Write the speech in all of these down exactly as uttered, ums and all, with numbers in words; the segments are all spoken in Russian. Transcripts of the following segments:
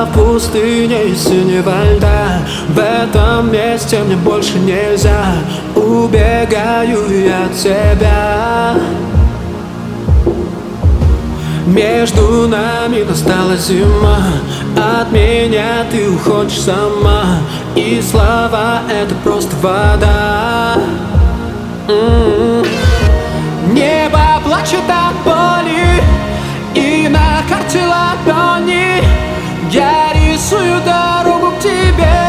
в пустыне из синего льда. В этом месте мне больше нельзя. Убегаю я от тебя. Между нами настала зима. От меня ты уходишь сама. И слова — это просто вода. М-м-м. Небо плачет от боли, и на карте ладони я рисую дорогу к тебе.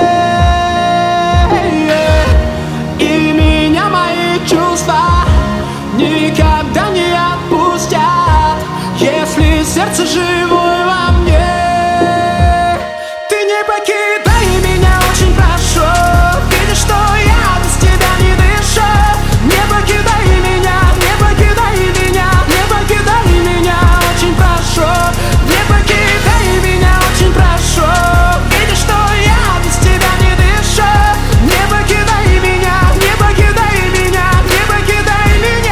И меня мои чувства никогда не отпустят, если сердце живое во мне. Ты не покидай меня, очень прошу. Видишь, что я без тебя не дышу. Не покидай меня, не покидай меня, не покидай меня, очень прошу. Не покидай меня, очень прошу. Видишь, что я без тебя не дышу. Не покидай меня, не покидай меня, не покидай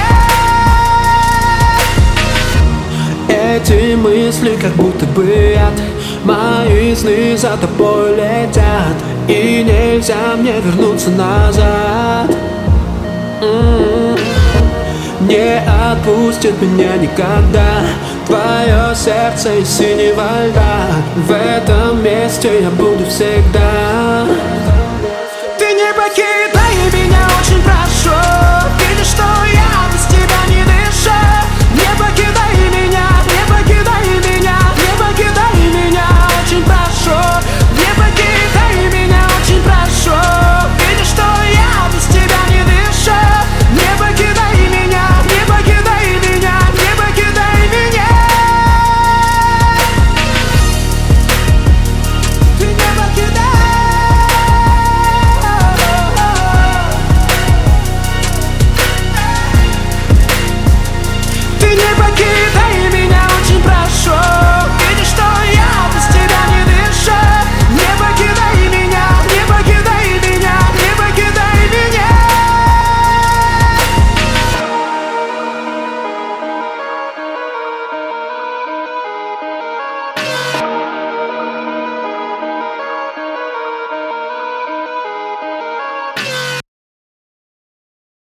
меня. Эти мысли как будто бы яд. Мои сны за тобой летят, и нельзя мне вернуться назад. М-м-м. Не отпустит меня никогда твое сердце из синего льда. В этом месте я буду всегда.